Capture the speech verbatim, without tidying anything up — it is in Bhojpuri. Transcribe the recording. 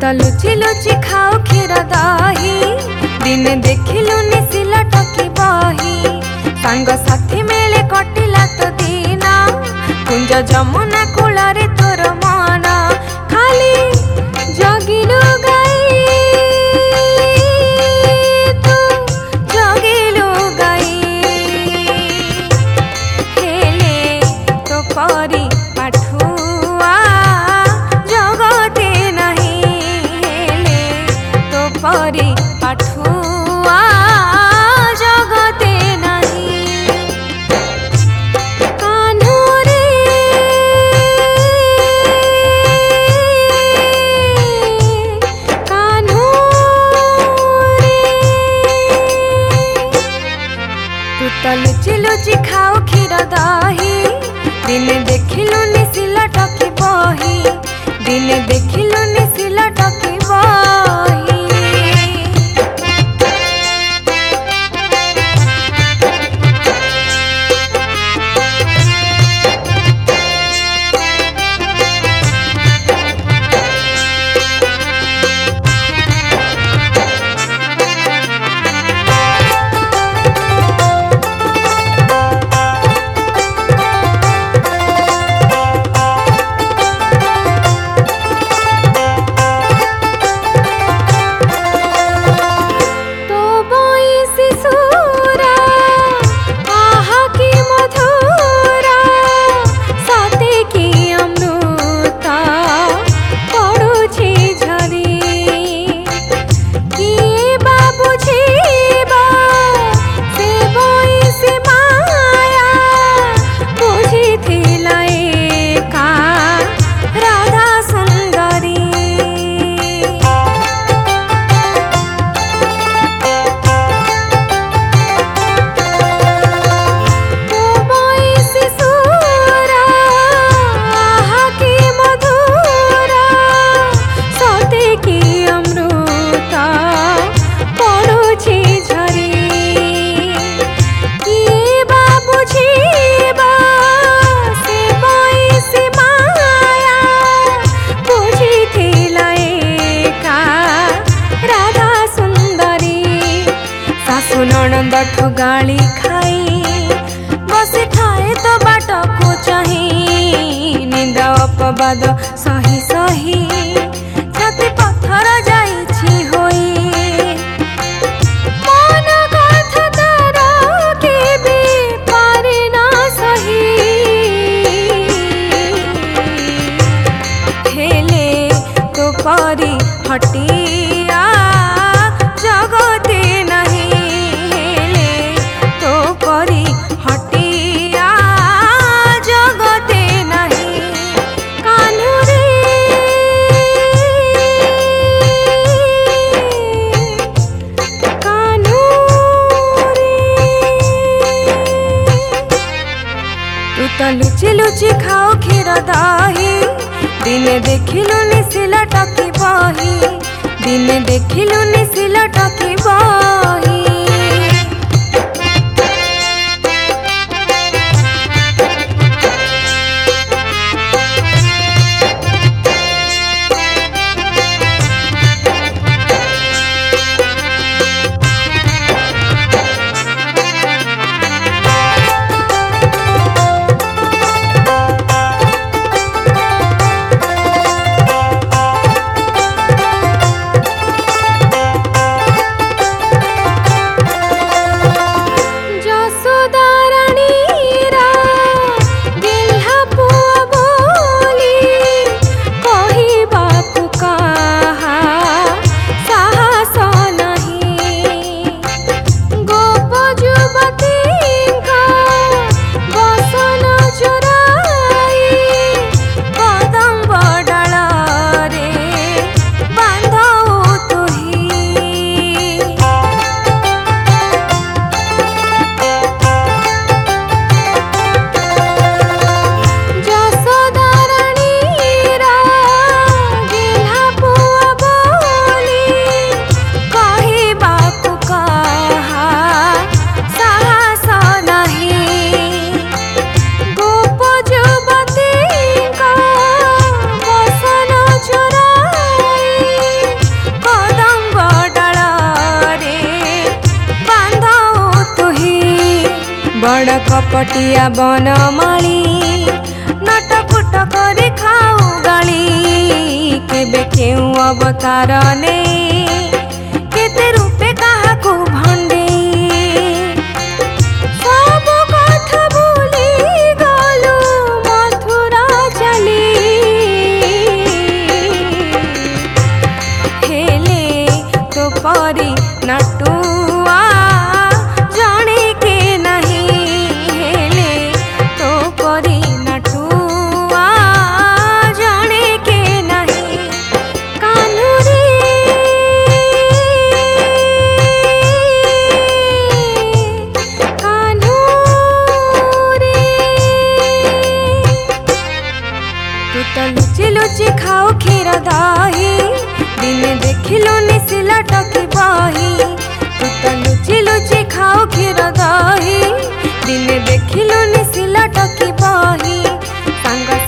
ତ ଲୁଚି ଲୁଚି ଖାଉ କ୍ଷୀର ଦହି, ଦିନେ ଦେଖିଲୁ ନିଶିଲ ଟକି ବହି। ସାଙ୍ଗସାଥି ମେଳେ କଟିଲା ତ ଦିନ, କୁଞ୍ଜ ଯମୁନା କୂଳରେ ତୋର ମନ। ଖାଲି ଜଗିଲୁ ଗାଈ ତୁ ଜଗିଲୁ ଗାଈ, ହେଲେ ତୋ ପରି ପାଠୁଆ ଜଗତେ ନାହିଁ, ହେଲେ ତୋ ପରି ପାଠୁଆ ଜଗତେ ନାହିଁ। କାହ୍ନୁରେ କାହ୍ନୁରେ ତୁ ତ ଲୁଚି ଲୁଚି ଖାଉ କ୍ଷୀର ଦହି, ଦିନେ ଦେଖିଲୁ ନିଶିଲ ଟକି ବହି, ଦିନେ ଦେଖିଲୁ ନିଶିଲ ଟକି ବହି। ନଣନ୍ଦଠୁ ଗାଳି ଖାଇ ବସି ଥାଏ ତ ବାଟକୁ ଚାହିଁ, ନିନ୍ଦା ଅପବାଦ ସହି ସହି ଛାତି ପଥର ଯାଇଛି ହୋଇ। ମନ କଥା ତାର କେବେ ପାରେ ନା ସହି, ହେଲେ ତୋ ପରି ହଟିଆ ଜଗତେ ନାହିଁ, ହେଲେ ତୋ ପରି ହଟିଆ ଜଗତେ ନାହିଁ। କାହ୍ନୁରେ କାହ୍ନୁରେ ତୁ ତ ଲୁଚି ଲୁଚି ଖାଉ କ୍ଷୀର ଦହି, ଦିନେ ଦେଖିଲୁ ନିଶିଲ ଟକି ବହି, ଦିନେ ଦେଖିଲୁ ନିଶିଲ ଟକି ବହି। कपटिया बनमाली नटपुट करे खाऊ गाली केबे केउ अवतार ने केते रूपे काहाकू भंडे सब कथा भूली गलु मथुरा चली हेले तो परी नटुआ जाने के नहीं हेले तो परी नटुआ जाने के नहीं कान्हू रे कान्हू रे तू तो लुचि लुचि खाओ क्षीर दही दिने देखिलु निसिला टकी बही तू तो लुचि लुचि खाओ क्षीर दही दिने देखिलु निसिला टकी बही सांग